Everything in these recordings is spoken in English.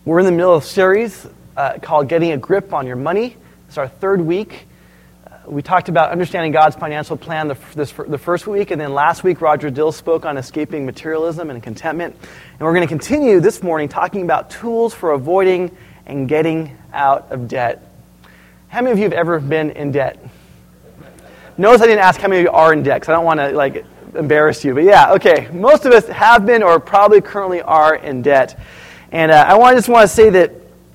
We're in the middle of a series called Getting a Grip on Your Money. It's our third week. We talked about understanding God's financial plan the first week, and then last week Roger Dill spoke on escaping materialism and contentment. And we're going to continue this morning talking about tools for avoiding and getting out of debt. How many of you have ever been in debt? Notice I didn't ask how many of you are in debt, because I don't want to embarrass you. But yeah, okay. Most of us have been or probably currently are in debt. And I just want to say that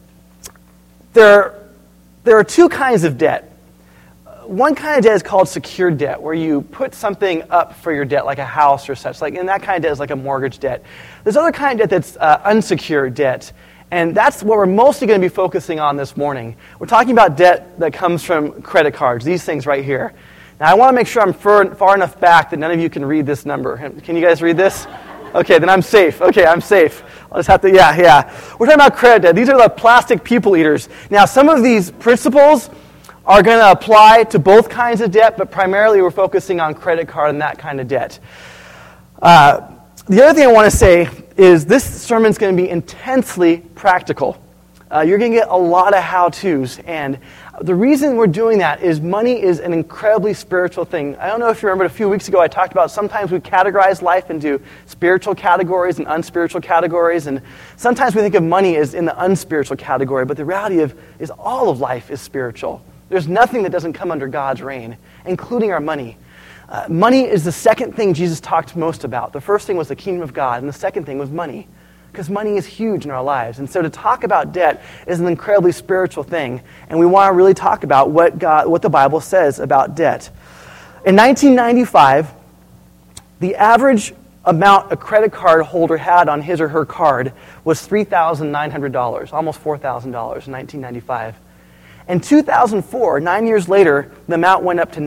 there are two kinds of debt. One kind of debt is called secured debt, where you put something up for your debt, like a house or such. And that kind of debt is like a mortgage debt. There's other kind of debt that's unsecured debt. And that's what we're mostly going to be focusing on this morning. We're talking about debt that comes from credit cards, these things right here. Now, I want to make sure I'm far enough back that none of you can read this number. Can you guys read this? Okay, then I'm safe. Okay, I'm safe. I'll just have to, yeah. We're talking about credit debt. These are the plastic people eaters. Now, some of these principles are going to apply to both kinds of debt, but primarily we're focusing on credit card and that kind of debt. The other thing I want to say is this sermon's going to be intensely practical. You're going to get a lot of how-tos, and the reason we're doing that is money is an incredibly spiritual thing. I don't know if you remember a few weeks ago I talked about sometimes we categorize life into spiritual categories and unspiritual categories, and sometimes we think of money as in the unspiritual category, but the reality is all of life is spiritual. There's nothing that doesn't come under God's reign, including our money. Money is the second thing Jesus talked most about. The first thing was the kingdom of God, and the second thing was money. Because money is huge in our lives. And so to talk about debt is an incredibly spiritual thing. And we want to really talk about what the Bible says about debt. In 1995, the average amount a credit card holder had on his or her card was $3,900, almost $4,000 in 1995. In 2004, 9 years later, the amount went up to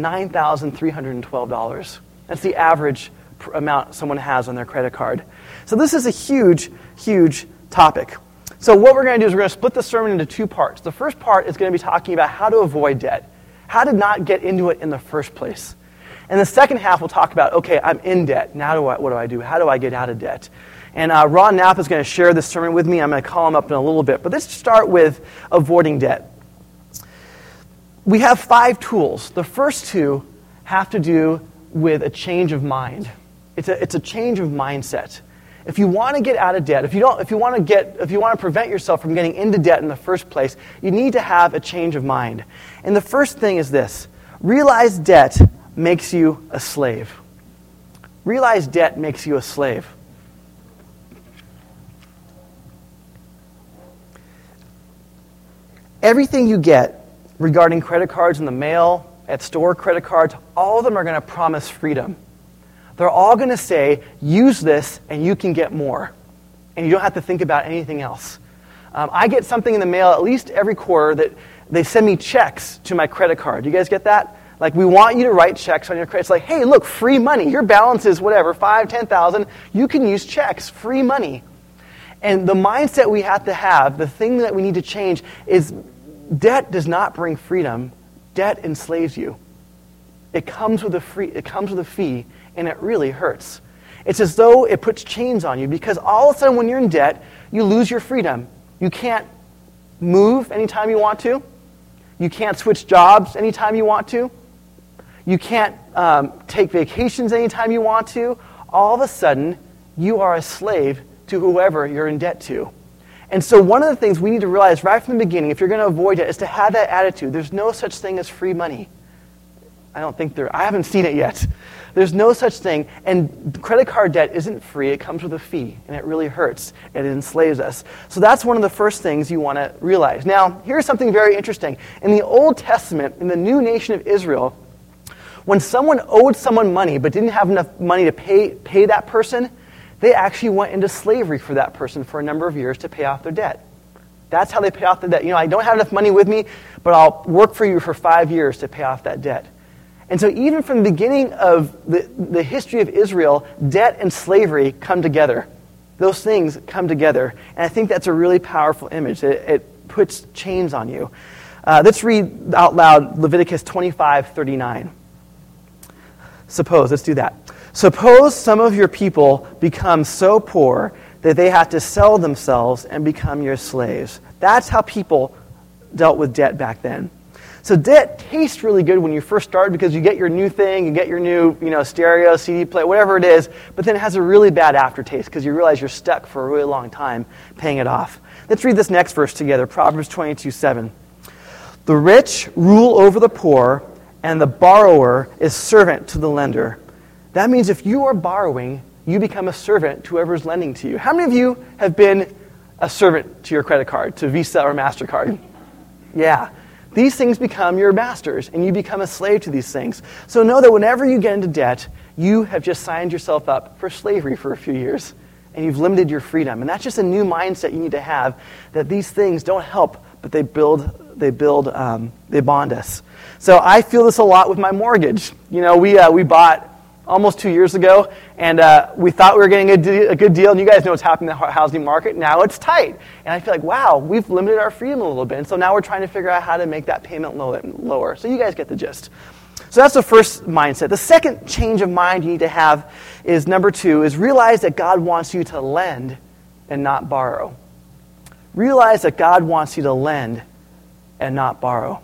$9,312. That's the average amount someone has on their credit card. So this is a huge, huge topic. So what we're going to do is we're going to split the sermon into two parts. The first part is going to be talking about how to avoid debt, how to not get into it in the first place. And the second half we'll talk about, okay, I'm in debt. Now what do I do? How do I get out of debt? And Ron Knapp is going to share this sermon with me. I'm going to call him up in a little bit. But let's start with avoiding debt. We have 5 tools. The first 2 have to do with a change of mind. It's a change of mindset. If you want to get out of debt, if you want to prevent yourself from getting into debt in the first place, you need to have a change of mind. And the first thing is this: realize debt makes you a slave. Realize debt makes you a slave. Everything you get regarding credit cards in the mail, at store credit cards, all of them are going to promise freedom. They're all going to say, use this and you can get more. And you don't have to think about anything else. I get something in the mail at least every quarter that they send me checks to my credit card. You guys get that? Like, we want you to write checks on your credit. It's like, hey, look, free money. Your balance is whatever, $5,000, $10,000. You can use checks, free money. And the mindset we have to have, the thing that we need to change is debt does not bring freedom. Debt enslaves you. It comes with a fee, and it really hurts. It's as though it puts chains on you, because all of a sudden when you're in debt, you lose your freedom. You can't move anytime you want to. You can't switch jobs anytime you want to. You can't take vacations anytime you want to. All of a sudden, you are a slave to whoever you're in debt to. And so one of the things we need to realize right from the beginning, if you're going to avoid it, is to have that attitude. There's no such thing as free money. I haven't seen it yet. There's no such thing. And credit card debt isn't free. It comes with a fee, and it really hurts, and it enslaves us. So that's one of the first things you want to realize. Now, here's something very interesting. In the Old Testament, in the new nation of Israel, when someone owed someone money but didn't have enough money to pay that person, they actually went into slavery for that person for a number of years to pay off their debt. That's how they pay off the debt. I don't have enough money with me, but I'll work for you for 5 years to pay off that debt. And so even from the beginning of the history of Israel, debt and slavery come together. Those things come together. And I think that's a really powerful image. It puts chains on you. Let's read out loud Leviticus 25:39. Let's do that. Suppose some of your people become so poor that they have to sell themselves and become your slaves. That's how people dealt with debt back then. So debt tastes really good when you first start because you get your new thing, you get your new stereo, CD player, whatever it is, but then it has a really bad aftertaste because you realize you're stuck for a really long time paying it off. Let's read this next verse together, Proverbs 22:7. The rich rule over the poor, and the borrower is servant to the lender. That means if you are borrowing, you become a servant to whoever's lending to you. How many of you have been a servant to your credit card, to Visa or MasterCard? Yeah. These things become your masters, and you become a slave to these things. So know that whenever you get into debt, you have just signed yourself up for slavery for a few years, and you've limited your freedom. And that's just a new mindset you need to have, that these things don't help, but they bond us. So I feel this a lot with my mortgage. We bought almost 2 years ago, and we thought we were getting a good deal, and you guys know what's happening in the housing market. Now it's tight. And I feel like, wow, we've limited our freedom a little bit, and so now we're trying to figure out how to make that payment lower. So you guys get the gist. So that's the first mindset. The second change of mind you need to have is, number 2, is realize that God wants you to lend and not borrow. Realize that God wants you to lend and not borrow.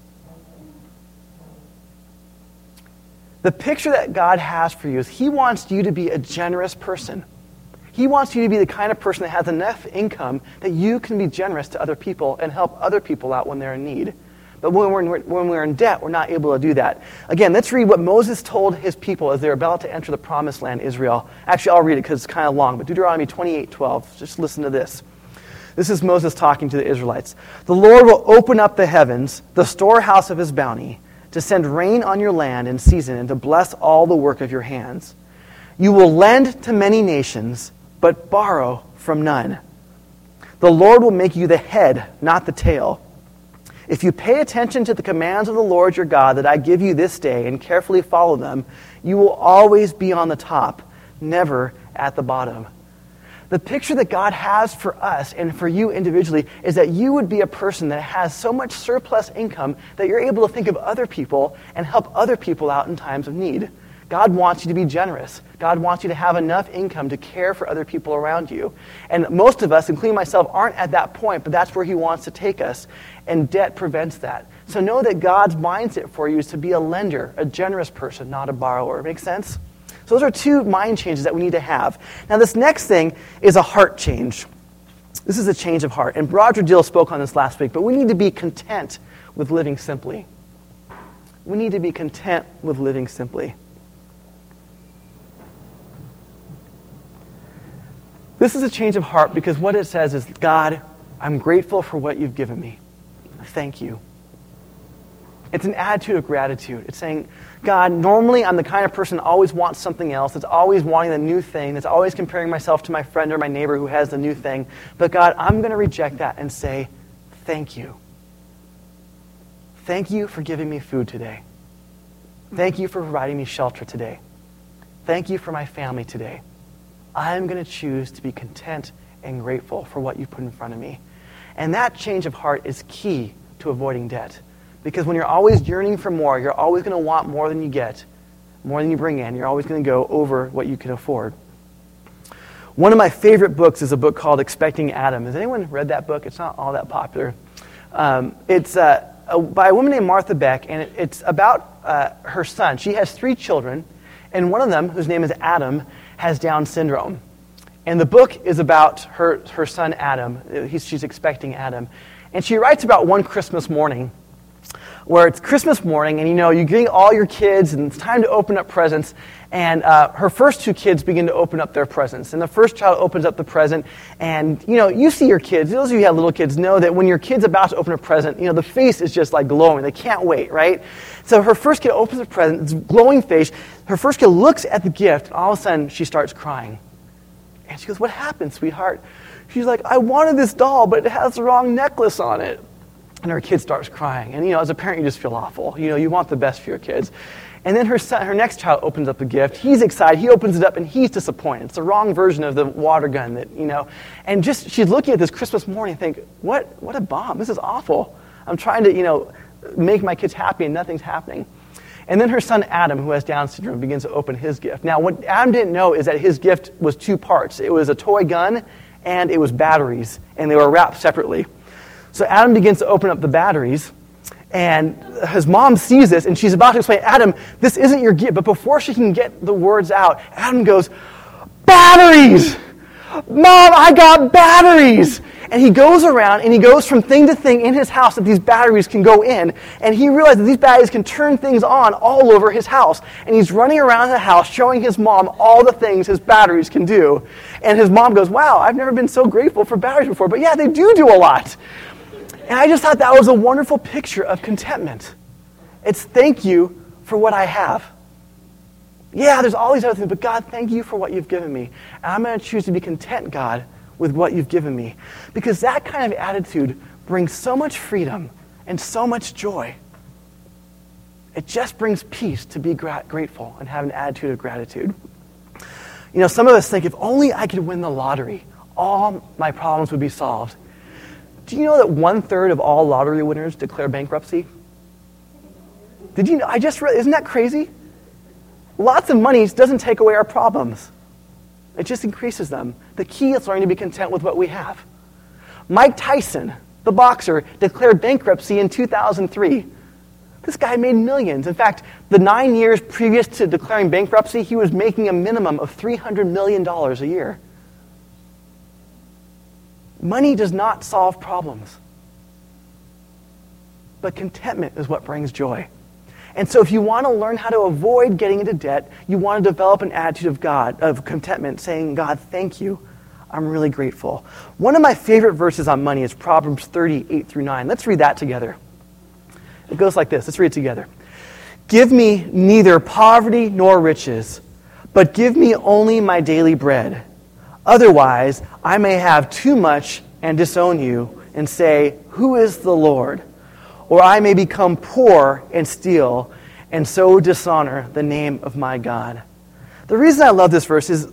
The picture that God has for you is He wants you to be a generous person. He wants you to be the kind of person that has enough income that you can be generous to other people and help other people out when they're in need. But when we're in debt, we're not able to do that. Again, let's read what Moses told his people as they're about to enter the promised land, Israel. Actually, I'll read it because it's kind of long, but Deuteronomy 28:12. Just listen to this. This is Moses talking to the Israelites. The Lord will open up the heavens, the storehouse of His bounty, to send rain on your land in season and to bless all the work of your hands. You will lend to many nations, but borrow from none. The Lord will make you the head, not the tail. If you pay attention to the commands of the Lord your God that I give you this day and carefully follow them, you will always be on the top, never at the bottom. The picture that God has for us and for you individually is that you would be a person that has so much surplus income that you're able to think of other people and help other people out in times of need. God wants you to be generous. God wants you to have enough income to care for other people around you. And most of us, including myself, aren't at that point, but that's where He wants to take us. And debt prevents that. So know that God's mindset for you is to be a lender, a generous person, not a borrower. Make sense? So those are 2 mind changes that we need to have. Now this next thing is a heart change. This is a change of heart. And Roger Dill spoke on this last week, but we need to be content with living simply. We need to be content with living simply. This is a change of heart because what it says is, God, I'm grateful for what you've given me. Thank you. It's an attitude of gratitude. It's saying, God, normally I'm the kind of person that always wants something else, that's always wanting the new thing, that's always comparing myself to my friend or my neighbor who has the new thing. But God, I'm going to reject that and say, thank you. Thank you for giving me food today. Thank you for providing me shelter today. Thank you for my family today. I'm going to choose to be content and grateful for what you put in front of me. And that change of heart is key to avoiding debt. Because when you're always yearning for more, you're always going to want more than you get, more than you bring in. You're always going to go over what you can afford. One of my favorite books is a book called Expecting Adam. Has anyone read that book? It's not all that popular. It's by a woman named Martha Beck, and it's about her son. She has 3 children, and one of them, whose name is Adam, has Down syndrome. And the book is about her son Adam. She's expecting Adam. And she writes about one Christmas morning where it's Christmas morning and you get all your kids and it's time to open up presents. And her first 2 kids begin to open up their presents. And the first child opens up the present and, you see your kids. Those of you who have little kids know that when your kid's about to open a present, the face is just like glowing. They can't wait, right? So her first kid opens the present, it's a glowing face. Her first kid looks at the gift and all of a sudden she starts crying. And she goes, what happened, sweetheart? She's like, I wanted this doll, but it has the wrong necklace on it. And her kid starts crying. And, as a parent, you just feel awful. You want the best for your kids. And then her next child opens up the gift. He's excited. He opens it up, and he's disappointed. It's the wrong version of the water gun that. And she's looking at this Christmas morning and think, what a bomb. This is awful. I'm trying to, make my kids happy, and nothing's happening. And then her son Adam, who has Down syndrome, begins to open his gift. Now, what Adam didn't know is that his gift was two parts. It was a toy gun and it was batteries, and they were wrapped separately. So Adam begins to open up the batteries, and his mom sees this, and she's about to explain, Adam, this isn't your gift. But before she can get the words out, Adam goes, batteries! Mom, I got batteries! And he goes around, and he goes from thing to thing in his house that these batteries can go in, and he realizes that these batteries can turn things on all over his house. And he's running around the house showing his mom all the things his batteries can do. And his mom goes, wow, I've never been so grateful for batteries before. But yeah, they do a lot. And I just thought that was a wonderful picture of contentment. It's thank you for what I have. Yeah, there's all these other things, but God, thank you for what you've given me. And I'm going to choose to be content, God, with what you've given me. Because that kind of attitude brings so much freedom and so much joy. It just brings peace to be grateful and have an attitude of gratitude. You know, some of us think, if only I could win the lottery, all my problems would be solved. Do you know that 1/3 of all lottery winners declare bankruptcy? Did you know? I just read, isn't that crazy? Lots of money doesn't take away our problems. It just increases them. The key is learning to be content with what we have. Mike Tyson, the boxer, declared bankruptcy in 2003. This guy made millions. In fact, the 9 years previous to declaring bankruptcy, he was making a minimum of $300 million a year. Money does not solve problems. But contentment is what brings joy. And so if you want to learn how to avoid getting into debt, you want to develop an attitude of contentment, saying, God, thank you. I'm really grateful. One of my favorite verses on money is Proverbs 30:8-9. Let's read that together. It goes like this. Let's read it together. Give me neither poverty nor riches, but give me only my daily bread. Otherwise, I may have too much and disown you and say, who is the Lord? Or I may become poor and steal and so dishonor the name of my God. The reason I love this verse is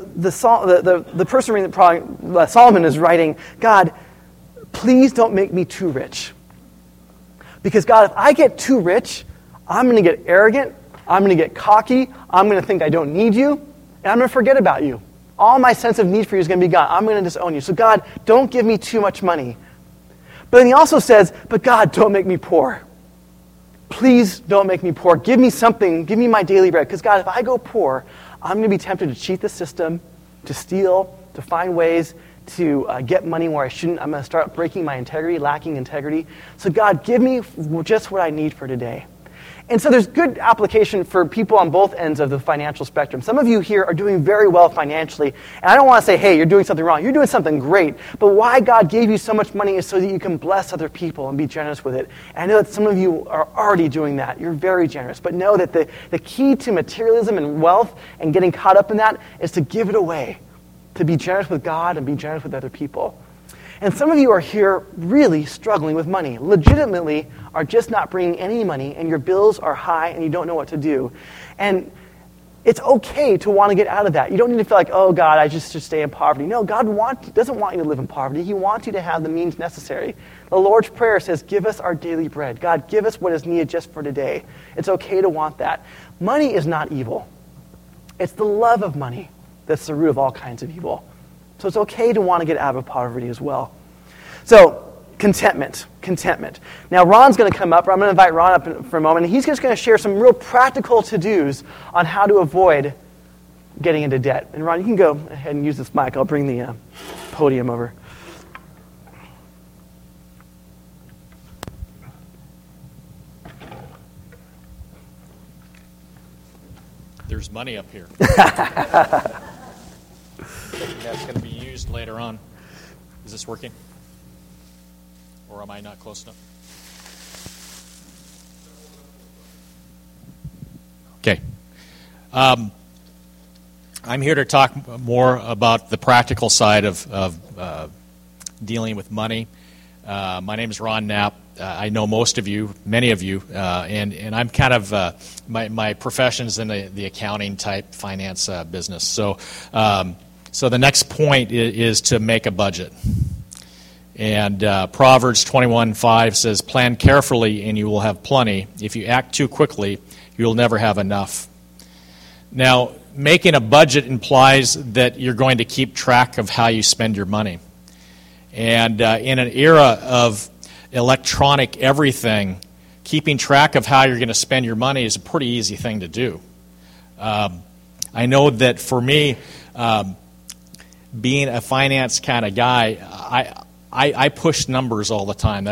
the person reading it, Solomon is writing, God, please don't make me too rich. Because God, if I get too rich, I'm going to get arrogant, I'm going to get cocky, I'm going to think I don't need you, and I'm going to forget about you. All my sense of need for you is going to be gone. I'm going to disown you. So God, don't give me too much money. But then he also says, but God, don't make me poor. Please don't make me poor. Give me something. Give me my daily bread. Because God, if I go poor, I'm going to be tempted to cheat the system, to steal, to find ways to get money where I shouldn't. I'm going to start breaking my integrity, lacking integrity. So God, give me just what I need for today. And so there's good application for people on both ends of the financial spectrum. Some of you here are doing very well financially. And I don't want to say, hey, you're doing something wrong. You're doing something great. But why God gave you so much money is so that you can bless other people and be generous with it. And I know that some of you are already doing that. You're very generous. But know that the key to materialism and wealth and getting caught up in that is to give it away, to be generous with God and be generous with other people. And some of you are here really struggling with money, legitimately are just not bringing any money, and your bills are high and you don't know what to do. And it's okay to want to get out of that. You don't need to feel like, oh, God, I just should stay in poverty. No, God doesn't want you to live in poverty. He wants you to have the means necessary. The Lord's Prayer says, give us our daily bread. God, give us what is needed just for today. It's okay to want that. Money is not evil. It's the love of money that's the root of all kinds of evil. So it's okay to want to get out of poverty as well. So, contentment. Now, Ron's going to come up, or I'm going to invite Ron up for a moment, and he's just going to share some real practical to-dos on how to avoid getting into debt. And Ron, you can go ahead and use this mic. I'll bring the podium over. There's money up here. That's going to be used later on. Is this working? Or am I not close enough? Okay. I'm here to talk more about the practical side of dealing with money. My name is Ron Knapp. I know many of you, and I'm kind of, my profession's in the accounting type finance business. So the next point is to make a budget. And Proverbs 21:5 says, "Plan carefully and you will have plenty. If you act too quickly, you will never have enough." Now, making a budget implies that you're going to keep track of how you spend your money. And in an era of electronic everything, keeping track of how you're going to spend your money is a pretty easy thing to do. I know that for me, being a finance kind of guy, I push numbers all the time.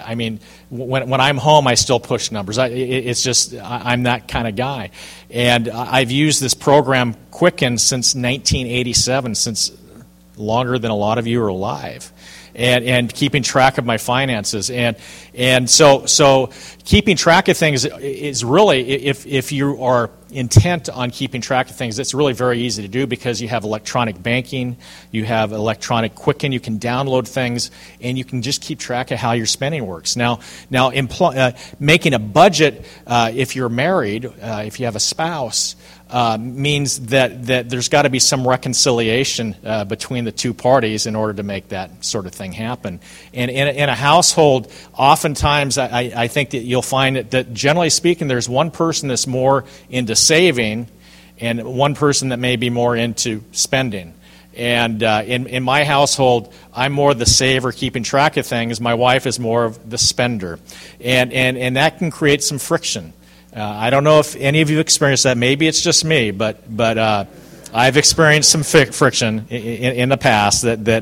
When I'm home, I still push numbers. I'm that kind of guy. And I've used this program, Quicken, since 1987, since longer than a lot of you are alive. And keeping track of my finances. And so keeping track of things is really, if you are intent on keeping track of things, it's really very easy to do because you have electronic banking, you have electronic Quicken, you can download things, and you can just keep track of how your spending works. Now making a budget, if you're married, if you have a spouse, means that there's got to be some reconciliation between the two parties in order to make that sort of thing happen. And in a household, oftentimes I think that you'll find that generally speaking, there's one person that's more into saving and one person that may be more into spending. And in my household, I'm more the saver, keeping track of things. My wife is more of the spender. And that can create some friction. I don't know if any of you experienced that. Maybe it's just me, but I've experienced some friction in the past.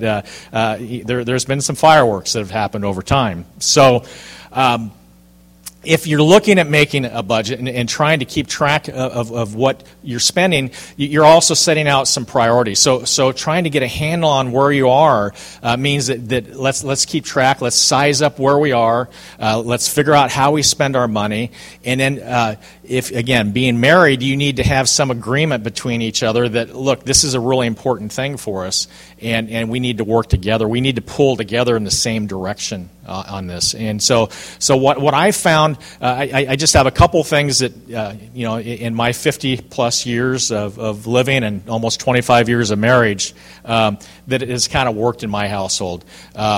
There's been some fireworks that have happened over time. So if you're looking at making a budget and trying to keep track of what you're spending, you're also setting out some priorities. So trying to get a handle on where you are means that let's keep track, let's size up where we are, let's figure out how we spend our money, and then if, again, being married, you need to have some agreement between each other that, look, this is a really important thing for us, and we need to work together. We need to pull together in the same direction on this. And so what I found, I just have a couple things that, in my 50-plus years of living and almost 25 years of marriage, that has kind of worked in my household.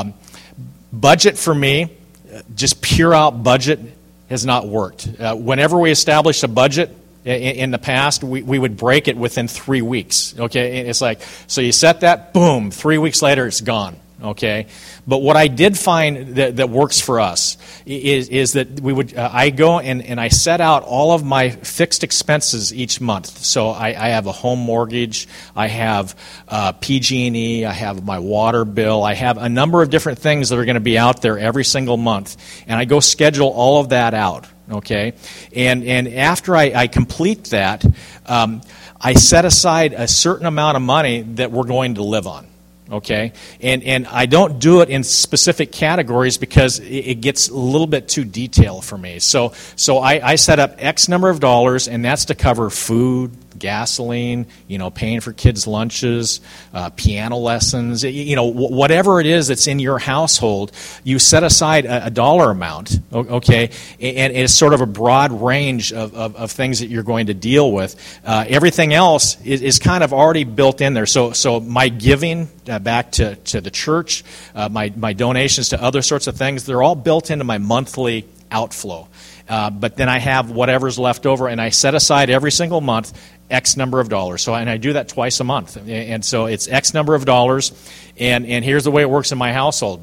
Budget for me, just pure out budget, has not worked. Whenever we established a budget in the past, we would break it within 3 weeks. Okay, it's like, so you set that, boom, 3 weeks later it's gone. Okay, but what I did find that works for us is that we would I go and I set out all of my fixed expenses each month. So I have a home mortgage, I have PG&E, I have my water bill, I have a number of different things that are going to be out there every single month, and I go schedule all of that out. Okay, and after I complete that, I set aside a certain amount of money that we're going to live on. Okay, and I don't do it in specific categories because it gets a little bit too detailed for me. So I set up X number of dollars, and that's to cover food, gasoline, paying for kids' lunches, piano lessons, whatever it is that's in your household. You set aside a dollar amount, okay, and it's sort of a broad range of things that you're going to deal with. Everything else is kind of already built in there. So my giving back to the church, my donations to other sorts of things, they're all built into my monthly outflow. But then I have whatever's left over, and I set aside every single month X number of dollars. And I do that twice a month. And so it's X number of dollars, and here's the way it works in my household.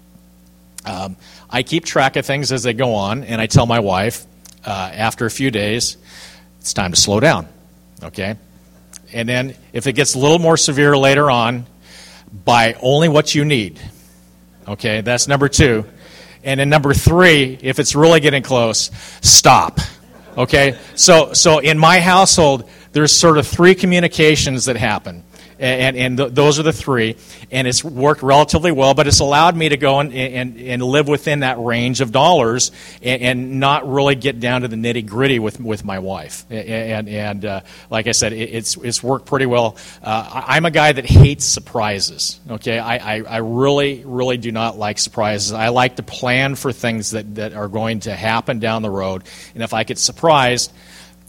I keep track of things as they go on, and I tell my wife, after a few days, it's time to slow down. Okay? And then if it gets a little more severe later on, buy only what you need. Okay, that's number 2. And then number 3, if it's really getting close, stop. Okay, so in my household, there's sort of 3 communications that happen. And those are the 3, and it's worked relatively well, but it's allowed me to go and live within that range of dollars and not really get down to the nitty-gritty with my wife. And like I said, it's worked pretty well. I'm a guy that hates surprises, okay? I really, really do not like surprises. I like to plan for things that are going to happen down the road, and if I get surprised,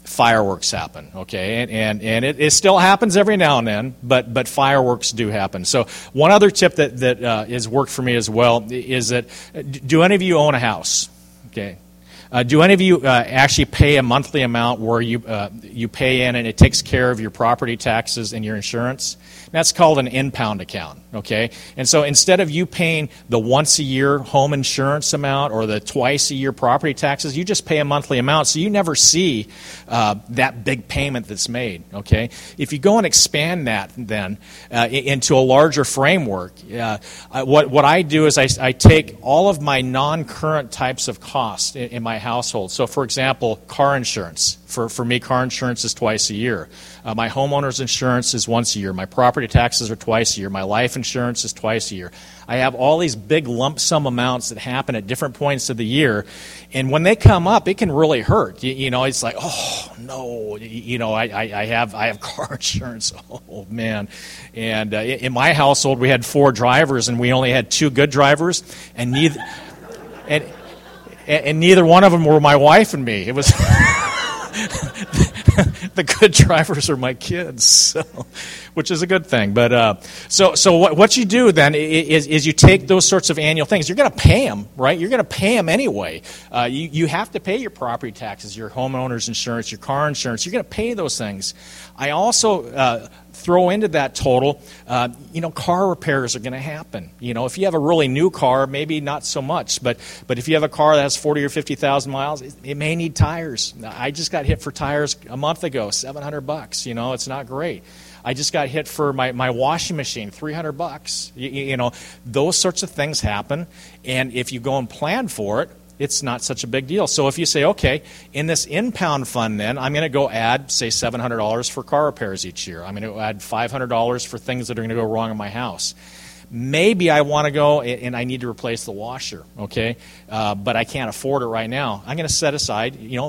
fireworks happen, okay? And it still happens every now and then, but fireworks do happen. So one other tip that has worked for me as well is that, do any of you own a house? Okay. Do any of you actually pay a monthly amount where you pay in and it takes care of your property taxes and your insurance? That's called an in-pound account, okay? And so instead of you paying the once-a-year home insurance amount or the twice-a-year property taxes, you just pay a monthly amount, so you never see that big payment that's made, okay? If you go and expand that then into a larger framework, what I do is I take all of my non-current types of costs in my household. So, for example, car insurance. For me, car insurance is twice a year. My homeowner's insurance is once a year. My property taxes are twice a year. My life insurance is twice a year. I have all these big lump sum amounts that happen at different points of the year. And when they come up, it can really hurt. You know, it's like, oh, no, you know, I have car insurance. Oh, man. And in my household, we had 4 drivers, and we only had 2 good drivers, and neither one of them were my wife and me. It was... The good drivers are my kids, so, which is a good thing. But so what you do then is you take those sorts of annual things. You're going to pay them, right? You're going to pay them anyway. You have to pay your property taxes, your homeowner's insurance, your car insurance. You're going to pay those things. I also throw into that total, car repairs are going to happen. You know, if you have a really new car, maybe not so much. But if you have a car that has 40 or 50,000 miles, it may need tires. I just got hit for tires a month ago, $700. You know, it's not great. I just got hit for my washing machine, $300. You know, those sorts of things happen. And if you go and plan for it, it's not such a big deal. So if you say, okay, in this in-pound fund then, I'm going to go add, say, $700 for car repairs each year. I'm going to add $500 for things that are going to go wrong in my house. Maybe I want to go and I need to replace the washer, okay? But I can't afford it right now. I'm going to set aside, $500,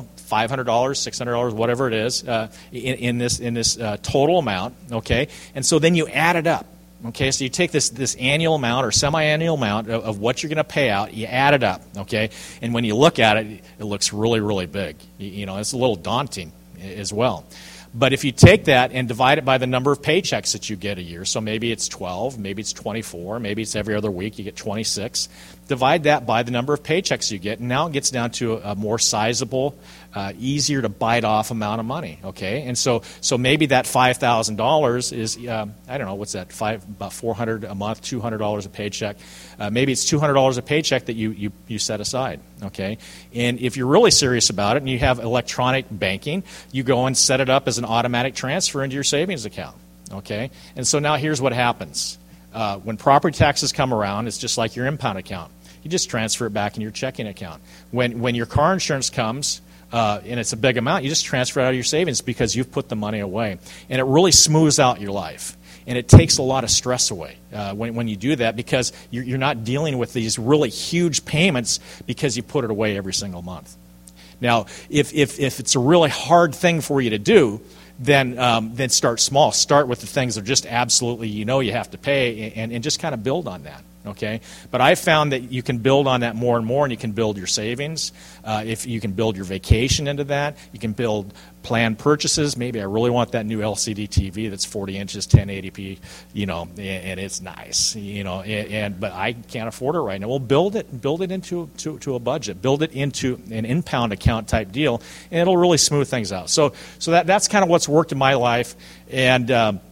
$600, whatever it is, in this total amount, okay? And so then you add it up. Okay, so you take this annual amount or semi-annual amount of what you're going to pay out, you add it up, okay? And when you look at it, it looks really, really big. It's a little daunting as well. But if you take that and divide it by the number of paychecks that you get a year, so maybe it's 12, maybe it's 24, maybe it's every other week, you get 26. Divide that by the number of paychecks you get, and now it gets down to a more sizable, easier to bite off amount of money, okay? And so maybe that $5,000 is, I don't know, what's that, about $400 a month, $200 a paycheck. Maybe it's $200 a paycheck that you set aside, okay? And if you're really serious about it and you have electronic banking, you go and set it up as an automatic transfer into your savings account, okay? And so now here's what happens. When property taxes come around, it's just like your impound account. You just transfer it back in your checking account. When your car insurance comes, and it's a big amount, you just transfer it out of your savings because you've put the money away. And it really smooths out your life. And it takes a lot of stress away when you do that because you're not dealing with these really huge payments because you put it away every single month. Now, if it's a really hard thing for you to do, then start small. Start with the things that are just absolutely you have to pay and just kind of build on that. Okay, but I found that you can build on that more and more, and you can build your savings. If you can build your vacation into that, you can build planned purchases. Maybe I really want that new LCD TV that's 40 inches, 1080p, and it's nice, but I can't afford it right now. Well, build it into a budget, build it into an in-pound account type deal, and it'll really smooth things out. So that's kind of what's worked in my life, and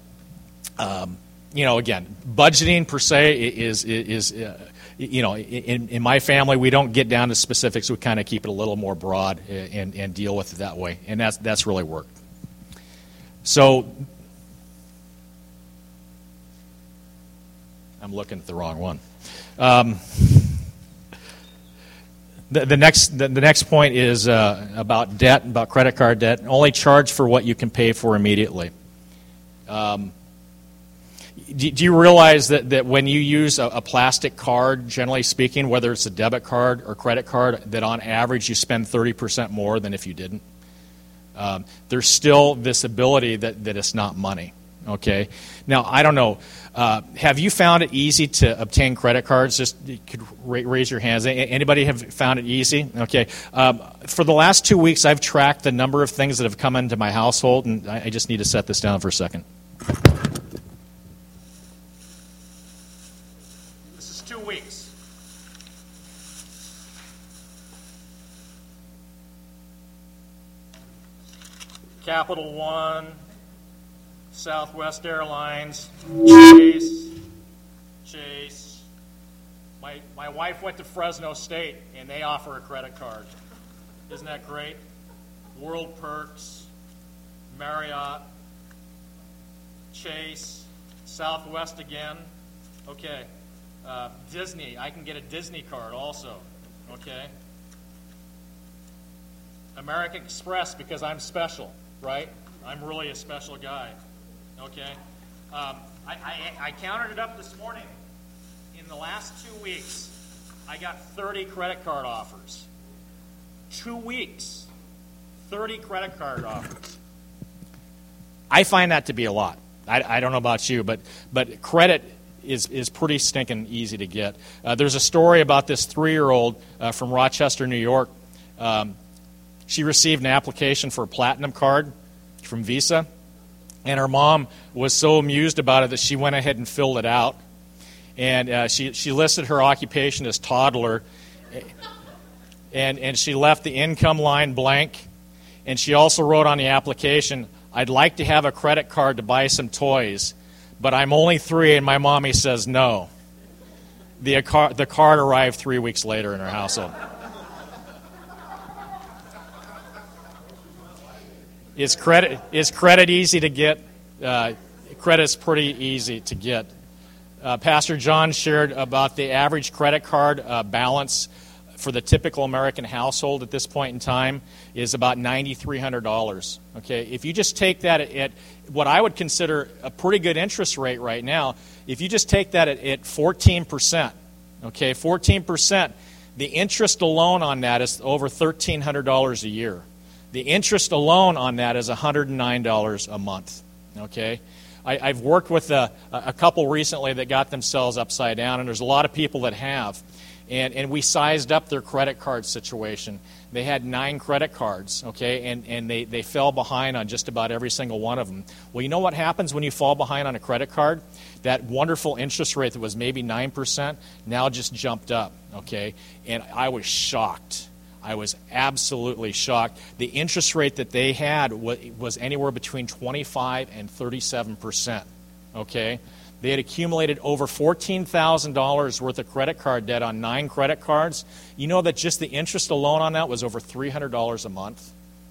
again, budgeting per se is in my family, we don't get down to specifics. We kind of keep it a little more broad and deal with it that way. And that's really worked. So I'm looking at the wrong one. The next point is about debt, about credit card debt. Only charge for what you can pay for immediately. Do you realize that when you use a plastic card, generally speaking, whether it's a debit card or credit card, that on average you spend 30% more than if you didn't? There's still this ability that it's not money. Okay. Now, I don't know. Have you found it easy to obtain credit cards? Just you could raise your hands. Anybody have found it easy? Okay. For the last 2 weeks, I've tracked the number of things that have come into my household, and I just need to set this down for a second. This is 2 weeks. Capital One, Southwest Airlines, Chase. My wife went to Fresno State, and they offer a credit card. Isn't that great? World Perks, Marriott, Chase, Southwest again. Okay. Disney. I can get a Disney card also. Okay. American Express, because I'm special, right? I'm really a special guy. Okay. I counted it up this morning. In the last 2 weeks, I got 30 credit card offers. 2 weeks, 30 credit card offers. I find that to be a lot. I don't know about you, but credit is pretty stinking easy to get. There's a story about this 3-year-old from Rochester, New York. She received an application for a platinum card from Visa, and her mom was so amused about it that she went ahead and filled it out. And she listed her occupation as toddler, and she left the income line blank. And she also wrote on the application, "I'd like to have a credit card to buy some toys, but I'm only 3 and my mommy says no." The card arrived 3 weeks later in her household. Is credit easy to get? Credit's pretty easy to get. Pastor John shared about the average credit card balance for the typical American household at this point in time is about $9,300. Okay, if you just take that at what I would consider a pretty good interest rate right now, if you just take that at 14%, okay, 14%, the interest alone on that is over $1,300 a year. The interest alone on that is $109 a month. Okay, I've worked with a couple recently that got themselves upside down, and there's a lot of people that have. And we sized up their credit card situation. They had 9 credit cards, okay, and they fell behind on just about every single one of them. Well, you know what happens when you fall behind on a credit card? That wonderful interest rate that was maybe 9% now just jumped up, okay? And I was shocked. I was absolutely shocked. The interest rate that they had was anywhere between 25 and 37%, okay? They had accumulated over $14,000 worth of credit card debt on 9 credit cards. You know that just the interest alone on that was over $300 a month?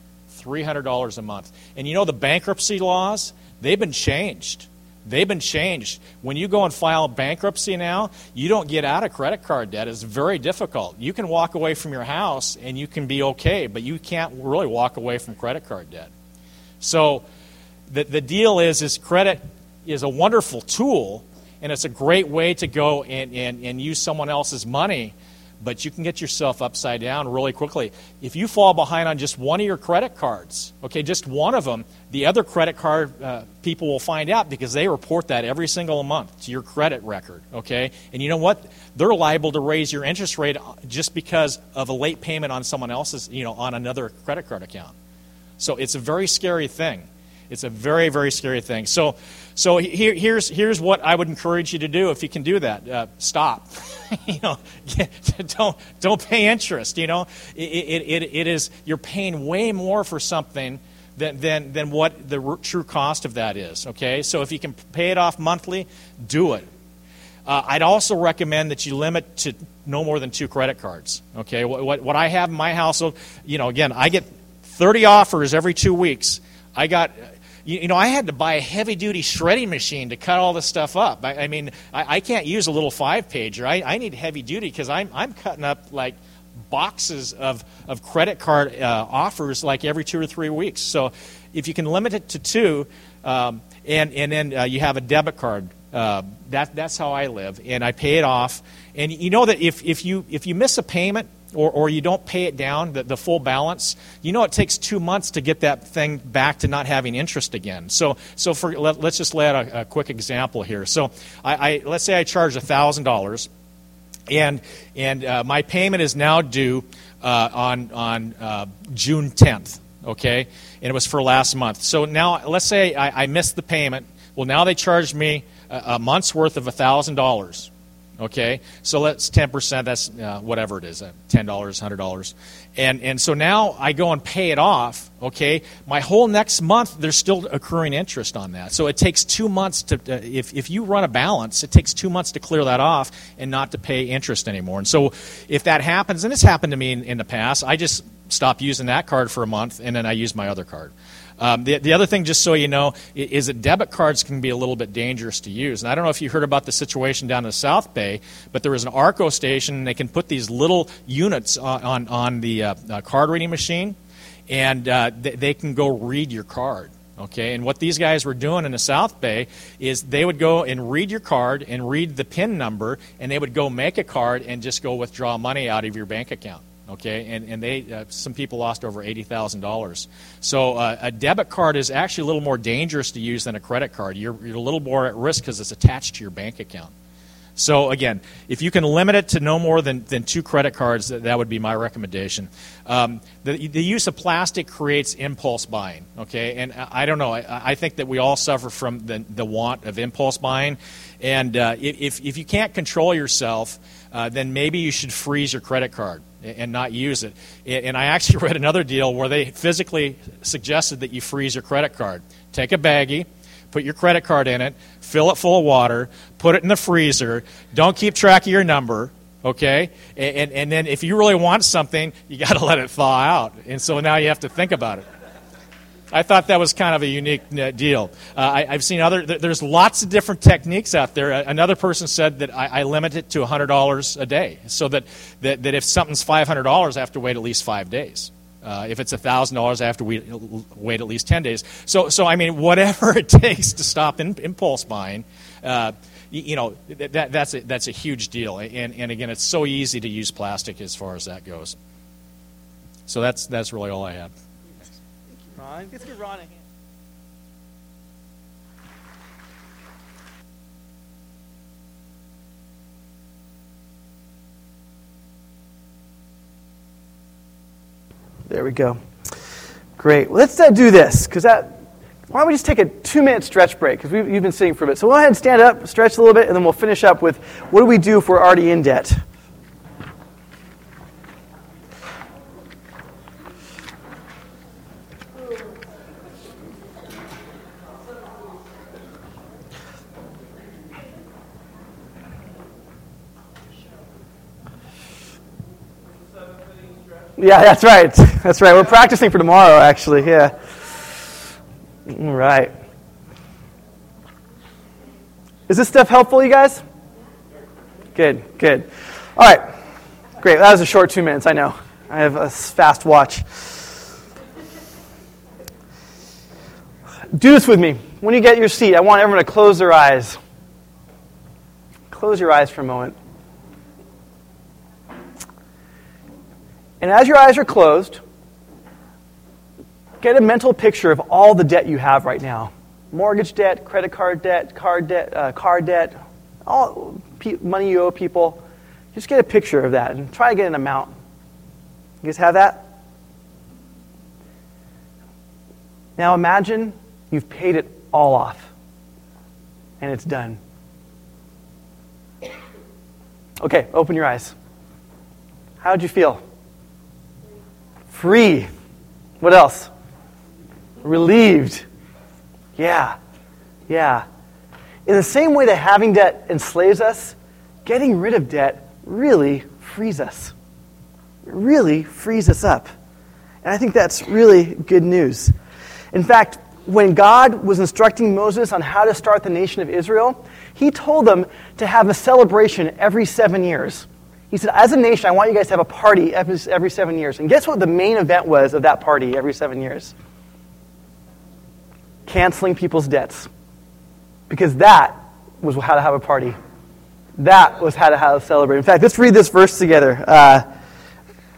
$300 a month. And you know the bankruptcy laws? They've been changed. They've been changed. When you go and file bankruptcy now, you don't get out of credit card debt. It's very difficult. You can walk away from your house and you can be okay, but you can't really walk away from credit card debt. So the deal is credit is a wonderful tool, and it's a great way to go and use someone else's money, but you can get yourself upside down really quickly. If you fall behind on just one of your credit cards, okay, just one of them, the other credit card people will find out because they report that every single month to your credit record, okay? And you know what? They're liable to raise your interest rate just because of a late payment on someone else's, on another credit card account. So it's a very scary thing. It's a very, very scary thing. So here's what I would encourage you to do if you can do that. Stop. Don't pay interest. It is you're paying way more for something than what the true cost of that is. Okay, so if you can pay it off monthly, do it. I'd also recommend that you limit to no more than 2 credit cards. Okay, what I have in my household, again, I get 30 offers every 2 weeks. I got. I had to buy a heavy-duty shredding machine to cut all this stuff up. I can't use a little 5-pager. I need heavy-duty because I'm cutting up like boxes of credit card offers like every 2 or 3 weeks. So if you can limit it to 2, and then you have a debit card, that's how I live, and I pay it off. And you know that if you miss a payment or you don't pay it down, the full balance, it takes 2 months to get that thing back to not having interest again. So let's just lay out a quick example here. So let's say I charge $1,000, and my payment is now due on June 10th. Okay, and it was for last month. So now, let's say I missed the payment. Well, now they charged me a month's worth of $1,000. Okay, so let's 10%. That's whatever it is, $10, $100, and so now I go and pay it off. Okay, my whole next month there's still accruing interest on that. So it takes 2 months to if you run a balance, it takes 2 months to clear that off and not to pay interest anymore. And so if that happens, and it's happened to me in the past, I just stop using that card for a month, and then I use my other card. The other thing, just so you know, is that debit cards can be a little bit dangerous to use. And I don't know if you heard about the situation down in the South Bay, but there was an ARCO station, and they can put these little units on the card reading machine, and they can go read your card. Okay, and what these guys were doing in the South Bay is they would go and read your card and read the PIN number, and they would go make a card and just go withdraw money out of your bank account. Okay, and they some people lost over $80,000. So a debit card is actually a little more dangerous to use than a credit card. You're a little more at risk because it's attached to your bank account. So again, if you can limit it to no more than 2 credit cards, that would be my recommendation. The use of plastic creates impulse buying. Okay, and I don't know. I think that we all suffer from the want of impulse buying, and if you can't control yourself, then maybe you should freeze your credit card and not use it. And I actually read another deal where they physically suggested that you freeze your credit card. Take a baggie, put your credit card in it, fill it full of water, put it in the freezer. Don't keep track of your number, okay? And then if you really want something, you got to let it thaw out. And so now you have to think about it. I thought that was kind of a unique deal. I've seen there's lots of different techniques out there. Another person said that I limit it to $100 a day, so that if something's $500, I have to wait at least 5 days. If it's $1,000, I have to wait at least 10 days. So I mean, whatever it takes to stop impulse buying, that's a huge deal. And again, it's so easy to use plastic as far as that goes. So that's really all I have. Ron. Let's give Ron a hand. There we go. Great. Well, let's do this, because why don't we just take a 2-minute stretch break, because you've been sitting for a bit. So go ahead and stand up, stretch a little bit, and then we'll finish up with what do we do if we're already in debt? Yeah, that's right. That's right. We're practicing for tomorrow, actually. Yeah. All right. Is this stuff helpful, you guys? Good. All right. Great. That was a short 2 minutes, I know. I have a fast watch. Do this with me. When you get your seat, I want everyone to close their eyes. Close your eyes for a moment. And as your eyes are closed, get a mental picture of all the debt you have right now. Mortgage debt, credit card debt, car debt, all money you owe people. Just get a picture of that and try to get an amount. You guys have that? Now imagine you've paid it all off and it's done. Okay, open your eyes. How'd you feel? Free. What else? Relieved. Yeah. In the same way that having debt enslaves us, getting rid of debt really frees us. It really frees us up. And I think that's really good news. In fact, when God was instructing Moses on how to start the nation of Israel, he told them to have a celebration every 7 years. He said, as a nation, I want you guys to have a party every 7 years. And guess what the main event was of that party every 7 years? Canceling people's debts. Because that was how to have a party. That was how to celebrate. In fact, let's read this verse together.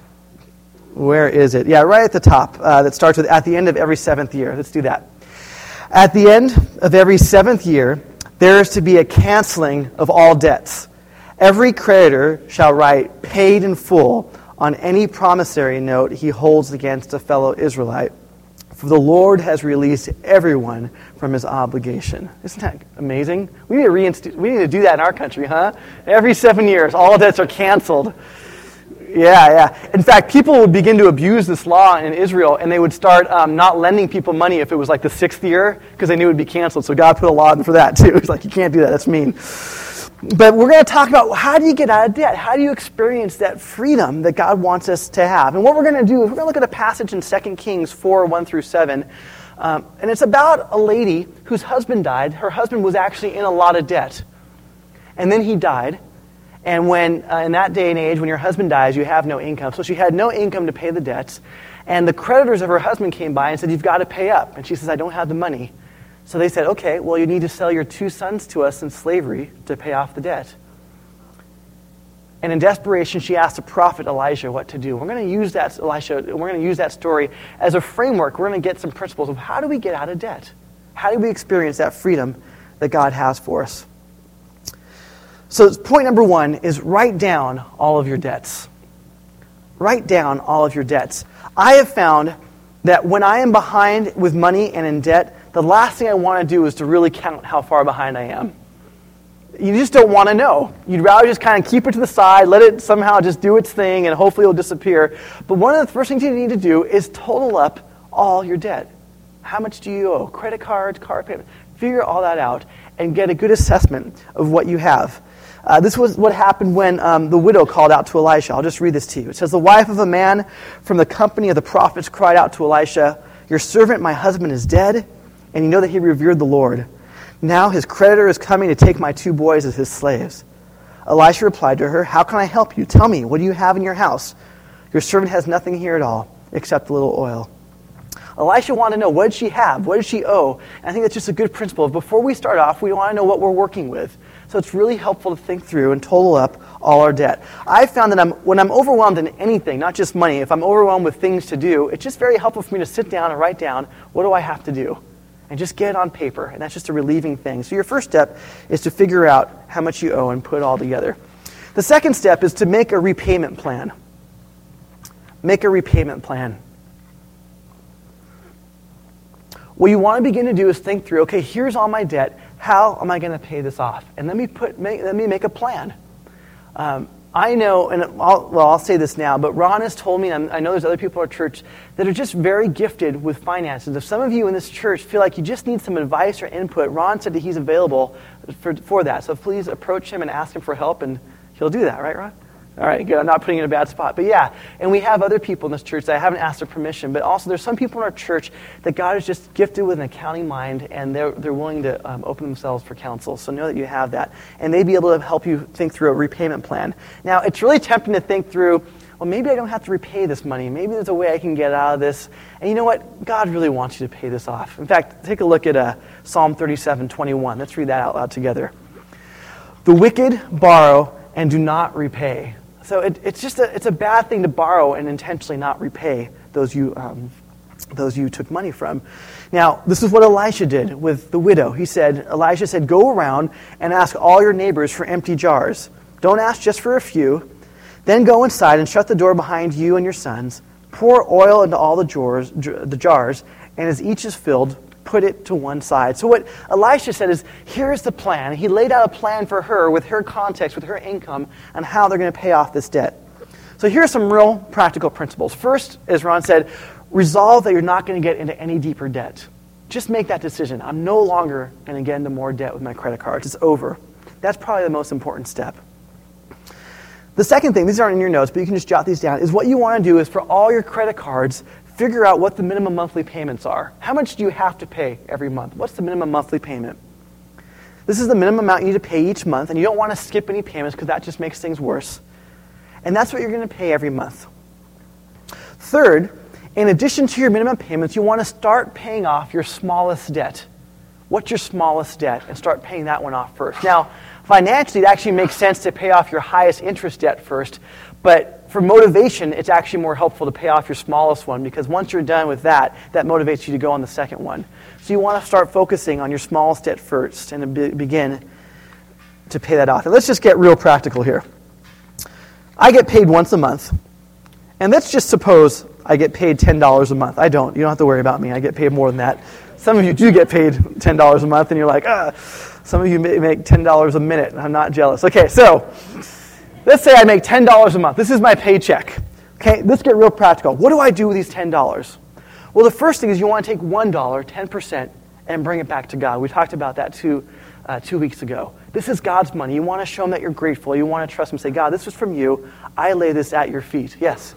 Where is it? Yeah, right at the top. That starts with at the end of every seventh year. Let's do that. At the end of every seventh year, there is to be a canceling of all debts. Every creditor shall write paid in full on any promissory note he holds against a fellow Israelite. For the Lord has released everyone from his obligation. Isn't that amazing? We need to do that in our country, huh? Every 7 years, all debts are canceled. Yeah. In fact, people would begin to abuse this law in Israel, and they would start not lending people money if it was like the 6th year, because they knew it would be canceled. So God put a law in for that, too. It's like, you can't do that. That's mean. But we're going to talk about how do you get out of debt? How do you experience that freedom that God wants us to have? And what we're going to do is we're going to look at a passage in 2 Kings 4, 1 through 7. And it's about a lady whose husband died. Her husband was actually in a lot of debt. And then he died. And when in that day and age, when your husband dies, you have no income. So she had no income to pay the debts. And the creditors of her husband came by and said, you've got to pay up. And she says, I don't have the money. So they said, okay, well, you need to sell your 2 sons to us in slavery to pay off the debt. And in desperation, she asked the prophet Elijah what to do. We're going to use that, we're going to use that story as a framework. We're going to get some principles of how do we get out of debt? How do we experience that freedom that God has for us? So point number 1 is write down all of your debts. Write down all of your debts. I have found that when I am behind with money and in debt, the last thing I want to do is to really count how far behind I am. You just don't want to know. You'd rather just kind of keep it to the side, let it somehow just do its thing, and hopefully it'll disappear. But one of the first things you need to do is total up all your debt. How much do you owe? Credit cards, car payment. Figure all that out and get a good assessment of what you have. This was what happened when the widow called out to Elisha. I'll just read this to you. It says, the wife of a man from the company of the prophets cried out to Elisha, your servant, my husband, is dead, and you know that he revered the Lord. Now his creditor is coming to take my 2 boys as his slaves. Elisha replied to her, how can I help you? Tell me, what do you have in your house? Your servant has nothing here at all, except a little oil. Elisha wanted to know, what did she have? What did she owe? And I think that's just a good principle. Before we start off, we want to know what we're working with. So it's really helpful to think through and total up all our debt. I've found that when I'm overwhelmed in anything, not just money, if I'm overwhelmed with things to do, it's just very helpful for me to sit down and write down, what do I have to do? And just get it on paper. And that's just a relieving thing. So your first step is to figure out how much you owe and put it all together. The second step is to make a repayment plan. Make a repayment plan. What you want to begin to do is think through, okay, here's all my debt. How am I going to pay this off? And let me make a plan. I know, and I'll say this now, but Ron has told me, and I know there's other people at our church that are just very gifted with finances. If some of you in this church feel like you just need some advice or input, Ron said that he's available for that. So please approach him and ask him for help, and he'll do that, right, Ron? All right, good. I'm not putting you in a bad spot. But yeah, and we have other people in this church that I haven't asked their permission, but also there's some people in our church that God is just gifted with an accounting mind, and they're willing to open themselves for counsel. So know that you have that. And they'd be able to help you think through a repayment plan. Now, it's really tempting to think through, well, maybe I don't have to repay this money. Maybe there's a way I can get out of this. And you know what? God really wants you to pay this off. In fact, take a look at Psalm 37:21. Let's read that out loud together. The wicked borrow and do not repay. So it's a bad thing to borrow and intentionally not repay those you took money from. Now, this is what Elisha did with the widow. Elisha said, go around and ask all your neighbors for empty jars. Don't ask just for a few. Then go inside and shut the door behind you and your sons. Pour oil into all the jars, and as each is filled, put it to one side. So what Elisha said is, here's the plan. He laid out a plan for her with her context, with her income, on how they're going to pay off this debt. So here are some real practical principles. First, as Ron said, resolve that you're not going to get into any deeper debt. Just make that decision. I'm no longer going to get into more debt with my credit cards. It's over. That's probably the most important step. The second thing, these aren't in your notes, but you can just jot these down, is what you want to do is for all your credit cards, figure out what the minimum monthly payments are. How much do you have to pay every month? What's the minimum monthly payment? This is the minimum amount you need to pay each month, and you don't want to skip any payments because that just makes things worse. And that's what you're going to pay every month. Third, in addition to your minimum payments, you want to start paying off your smallest debt. What's your smallest debt? And start paying that one off first. Now, financially, it actually makes sense to pay off your highest interest debt first, But for motivation, it's actually more helpful to pay off your smallest one, because once you're done with that, that motivates you to go on the second one. So you want to start focusing on your smallest debt first and begin to pay that off. And let's just get real practical here. I get paid once a month. And let's just suppose I get paid $10 a month. I don't. You don't have to worry about me. I get paid more than that. Some of you do get paid $10 a month, and you're like, some of you make $10 a minute. I'm not jealous. Okay, so let's say I make $10 a month. This is my paycheck. Okay, let's get real practical. What do I do with these $10? Well, the first thing is you want to take $1, 10%, and bring it back to God. We talked about that 2 weeks ago. This is God's money. You want to show Him that you're grateful. You want to trust Him. Say, God, this was from you. I lay this at your feet. Yes?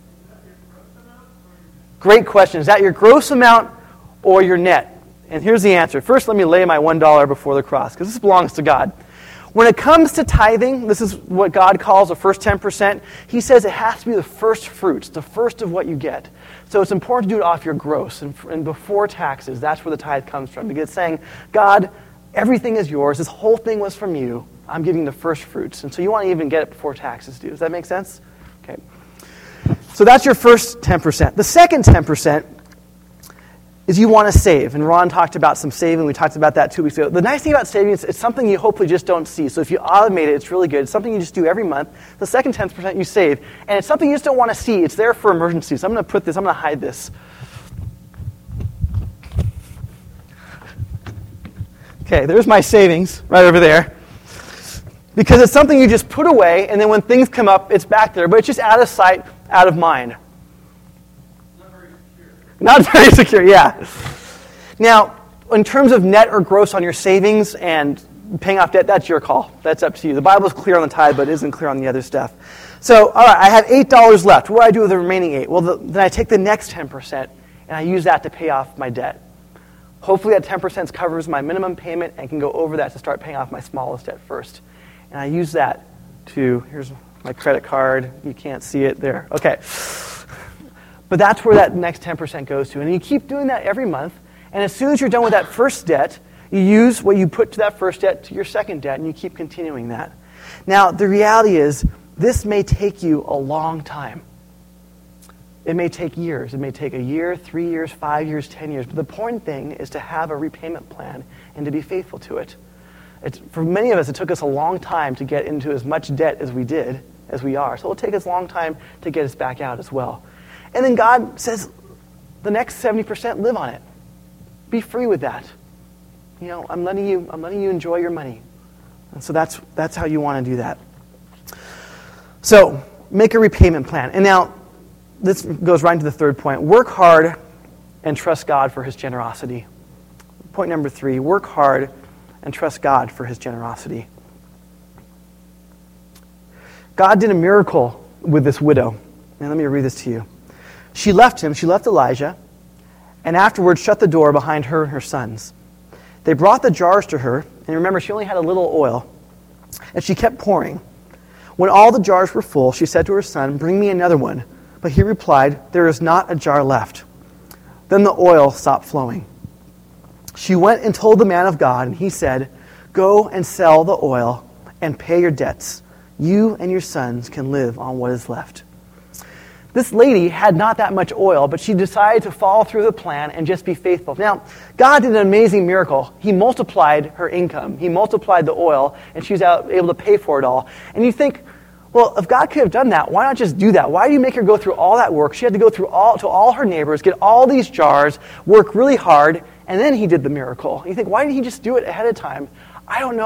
Great question. Is that your gross amount or your net? And here's the answer. First, let me lay my $1 before the cross, because this belongs to God. When it comes to tithing, this is what God calls the first 10%. He says it has to be the first fruits, the first of what you get. So it's important to do it off your gross and before taxes. That's where the tithe comes from. Because it's saying, God, everything is yours. This whole thing was from you. I'm giving the first fruits. And so you want to even get it before taxes do. Does that make sense? Okay. So that's your first 10%. The second 10% is you want to save. And Ron talked about some saving. We talked about that 2 weeks ago. The nice thing about saving is it's something you hopefully just don't see. So if you automate it, it's really good. It's something you just do every month. The second 10% you save. And it's something you just don't want to see. It's there for emergencies. I'm going to hide this. Okay, there's my savings right over there. Because it's something you just put away, and then when things come up, it's back there. But it's just out of sight, out of mind. Not very secure, yeah. Now, in terms of net or gross on your savings and paying off debt, that's your call. That's up to you. The Bible is clear on the tithe, but it isn't clear on the other stuff. So, all right, I have $8 left. What do I do with the remaining $8? Well, then I take the next 10%, and I use that to pay off my debt. Hopefully that 10% covers my minimum payment and can go over that to start paying off my smallest debt first. And I use that to, here's my credit card. You can't see it there. Okay. But that's where that next 10% goes to. And you keep doing that every month. And as soon as you're done with that first debt, you use what you put to that first debt to your second debt, and you keep continuing that. Now, the reality is, this may take you a long time. It may take years. It may take a year, 3 years, 5 years, 10 years. But the important thing is to have a repayment plan and to be faithful to it. For many of us, it took us a long time to get into as much debt as we are. So it'll take us a long time to get us back out as well. And then God says, the next 70%, live on it. Be free with that. You know, I'm letting you enjoy your money. And so that's how you want to do that. So make a repayment plan. And now, this goes right into the third point. Work hard and trust God for His generosity. Point number 3, work hard and trust God for His generosity. God did a miracle with this widow. And let me read this to you. She left Elijah, and afterwards shut the door behind her and her sons. They brought the jars to her, and remember, she only had a little oil, and she kept pouring. When all the jars were full, she said to her son, "Bring me another one." But he replied, "There is not a jar left." Then the oil stopped flowing. She went and told the man of God, and he said, "Go and sell the oil and pay your debts. You and your sons can live on what is left." This lady had not that much oil, but she decided to follow through the plan and just be faithful. Now, God did an amazing miracle. He multiplied her income. He multiplied the oil, and she was able to pay for it all. And you think, well, if God could have done that, why not just do that? Why do you make her go through all that work? She had to go through to all her neighbors, get all these jars, work really hard, and then He did the miracle. You think, why didn't He just do it ahead of time? I don't know.